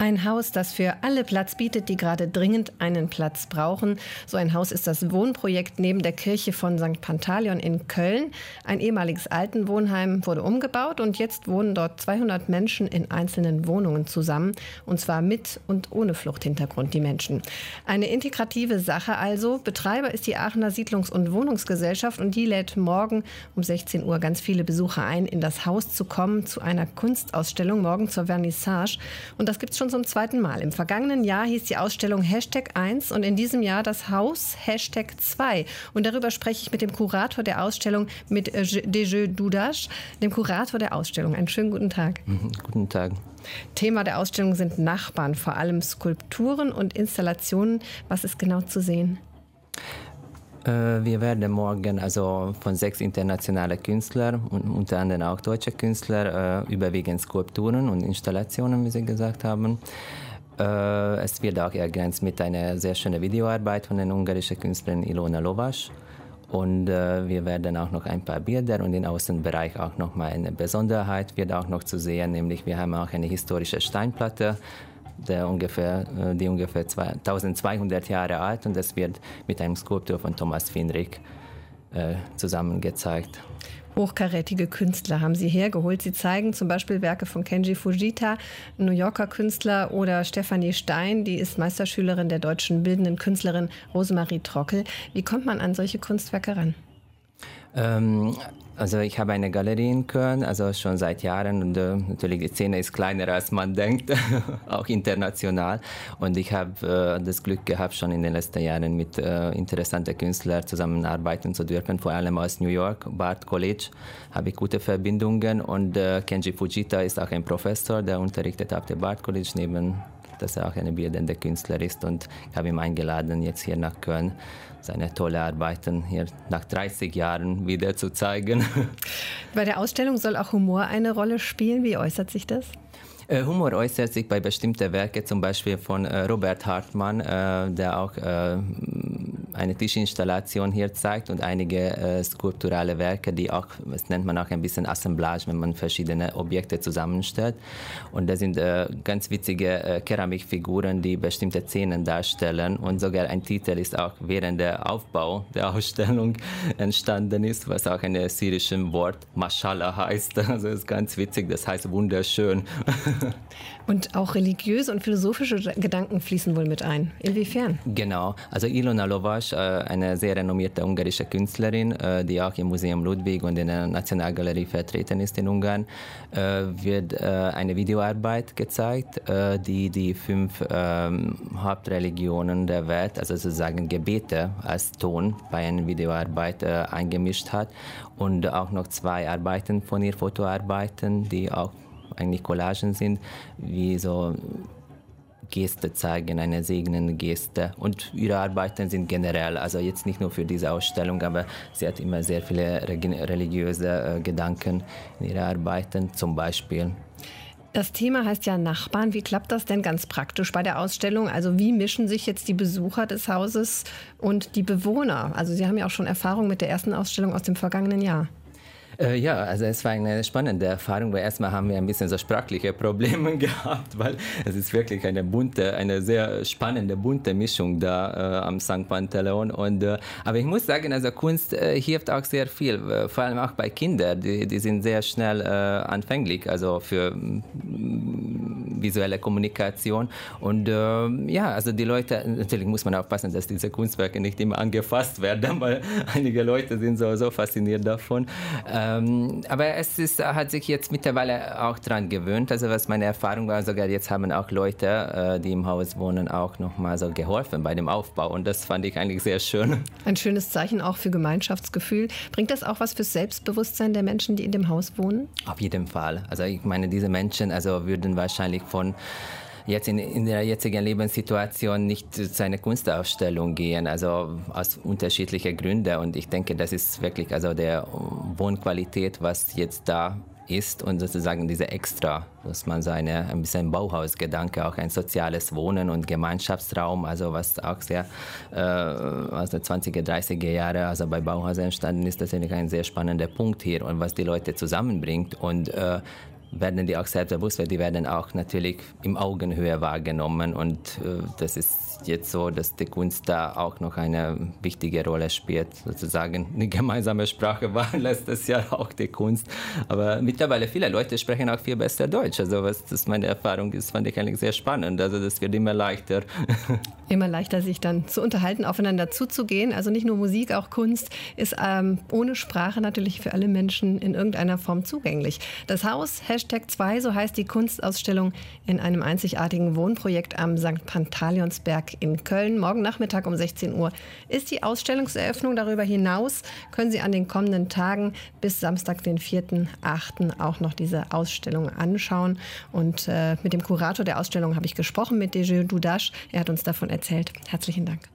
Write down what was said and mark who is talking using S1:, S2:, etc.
S1: Ein Haus, das für alle Platz bietet, die gerade dringend einen Platz brauchen. So ein Haus ist das Wohnprojekt neben der Kirche von St. Pantaleon in Köln. Ein ehemaliges Altenwohnheim wurde umgebaut und jetzt wohnen dort 200 Menschen in einzelnen Wohnungen zusammen. Und zwar mit und ohne Fluchthintergrund, die Menschen. Eine integrative Sache also. Betreiber ist die Aachener Siedlungs- und Wohnungsgesellschaft und die lädt morgen um 16 Uhr ganz viele Besucher ein, in das Haus zu kommen, zu einer Kunstausstellung, morgen zur Vernissage. Und das gibt es schon zum zweiten Mal. Im vergangenen Jahr hieß die Ausstellung #1 und in diesem Jahr das Haus #2. Und darüber spreche ich mit dem Kurator der Ausstellung, mit Dejeu Dudas, dem Kurator der Ausstellung. Einen schönen guten Tag.
S2: Guten Tag.
S1: Thema der Ausstellung sind Nachbarn, vor allem Skulpturen und Installationen. Was ist genau zu sehen?
S2: Wir werden morgen von 6 internationalen Künstlern und unter anderem auch deutsche Künstler überwiegend Skulpturen und Installationen, wie Sie gesagt haben. Es wird auch ergänzt mit einer sehr schönen Videoarbeit von der ungarischen Künstlerin Ilona Lovas. Und wir werden auch noch ein paar Bilder und im Außenbereich auch noch mal eine Besonderheit wird auch noch zu sehen, nämlich wir haben auch eine historische Steinplatte, die ungefähr 1200 Jahre alt, und das wird mit einem Skulptur von Thomas Finrich zusammen gezeigt.
S1: Hochkarätige Künstler haben Sie hergeholt. Sie zeigen zum Beispiel Werke von Kenji Fujita, New Yorker Künstler, oder Stefanie Stein, die ist Meisterschülerin der deutschen bildenden Künstlerin Rosemarie Trockel. Wie kommt man an solche Kunstwerke ran?
S2: Ich habe eine Galerie in Köln, schon seit Jahren, und natürlich die Szene ist kleiner als man denkt, auch international, und ich habe das Glück gehabt, schon in den letzten Jahren mit interessanten Künstlern zusammenarbeiten zu dürfen, vor allem aus New York, Bard College, habe ich gute Verbindungen, und Kenji Fujita ist auch ein Professor, der unterrichtet auf der Bard College, neben dass er auch eine bildende Künstler ist, und ich habe ihn eingeladen, jetzt hier nach Köln seine tolle Arbeiten hier nach 30 Jahren wieder zu zeigen.
S1: Bei der Ausstellung soll auch Humor eine Rolle spielen. Wie äußert sich das?
S2: Humor äußert sich bei bestimmten Werken, zum Beispiel von Robert Hartmann, der auch eine Tischinstallation hier zeigt, und einige skulpturale Werke, die auch, das nennt man auch ein bisschen Assemblage, wenn man verschiedene Objekte zusammenstellt. Und das sind ganz witzige Keramikfiguren, die bestimmte Szenen darstellen, und sogar ein Titel ist auch während der Aufbau der Ausstellung entstanden ist, was auch ein syrisches Wort Mashallah heißt. Also das ist ganz witzig, das heißt wunderschön.
S1: Und auch religiöse und philosophische Gedanken fließen wohl mit ein. Inwiefern?
S2: Genau. Ilona Lovas, eine sehr renommierte ungarische Künstlerin, die auch im Museum Ludwig und in der Nationalgalerie vertreten ist in Ungarn, wird eine Videoarbeit gezeigt, die 5 Hauptreligionen der Welt, also sozusagen Gebete als Ton bei einer Videoarbeit eingemischt hat, und auch noch 2 Arbeiten von ihr, Fotoarbeiten, die auch eigentlich Collagen sind, wie so Geste zeigen, eine segnende Geste. Und ihre Arbeiten sind generell, jetzt nicht nur für diese Ausstellung, aber sie hat immer sehr viele religiöse Gedanken in ihren Arbeiten, zum Beispiel.
S1: Das Thema heißt ja Nachbarn. Wie klappt das denn ganz praktisch bei der Ausstellung? Also wie mischen sich jetzt die Besucher des Hauses und die Bewohner? Also Sie haben ja auch schon Erfahrung mit der ersten Ausstellung aus dem vergangenen Jahr.
S2: Es war eine spannende Erfahrung, weil erstmal haben wir ein bisschen so sprachliche Probleme gehabt, weil es ist wirklich eine sehr spannende, bunte Mischung da am St. Pantaleon. Aber ich muss sagen, Kunst hilft auch sehr viel, vor allem auch bei Kindern, die sind sehr schnell anfänglich, für visuelle Kommunikation. Und die Leute, natürlich muss man aufpassen, dass diese Kunstwerke nicht immer angefasst werden, weil einige Leute sind so fasziniert davon. Aber hat sich jetzt mittlerweile auch daran gewöhnt, was meine Erfahrung war, sogar jetzt haben auch Leute, die im Haus wohnen, auch nochmal so geholfen bei dem Aufbau, und das fand ich eigentlich sehr schön. Ein
S1: schönes Zeichen auch für Gemeinschaftsgefühl. Bringt das auch was fürs Selbstbewusstsein der Menschen, die in dem Haus wohnen?
S2: Auf jeden Fall. Ich meine, diese Menschen würden wahrscheinlich jetzt in der jetzigen Lebenssituation nicht zu einer Kunstausstellung gehen, aus unterschiedlichen Gründen. Und ich denke, das ist wirklich der Wohnqualität, was jetzt da ist, und sozusagen diese Extra, dass man ein bisschen Bauhausgedanke, auch ein soziales Wohnen und Gemeinschaftsraum, was auch sehr aus den 20er, 30er Jahren, bei Bauhaus entstanden ist, das ist ein sehr spannender Punkt hier, und was die Leute zusammenbringt. Und werden die auch selbstbewusst, weil die werden auch natürlich im Augenhöhe wahrgenommen und das ist jetzt so, dass die Kunst da auch noch eine wichtige Rolle spielt. Sozusagen eine gemeinsame Sprache war letztes Jahr auch die Kunst, aber mittlerweile viele Leute sprechen auch viel besser Deutsch, also was das meine Erfahrung ist, fand ich eigentlich sehr spannend, also das wird immer leichter.
S1: Immer leichter, sich dann zu unterhalten, aufeinander zuzugehen, also nicht nur Musik, auch Kunst ist ohne Sprache natürlich für alle Menschen in irgendeiner Form zugänglich. Das Haus #2, so heißt die Kunstausstellung in einem einzigartigen Wohnprojekt am St. Pantaleonsberg in Köln. Morgen Nachmittag um 16 Uhr ist die Ausstellungseröffnung. Darüber hinaus können Sie an den kommenden Tagen bis Samstag, den 4.8. auch noch diese Ausstellung anschauen. Und mit dem Kurator der Ausstellung habe ich gesprochen, mit Dejeu Dudache. Er hat uns davon erzählt. Herzlichen Dank.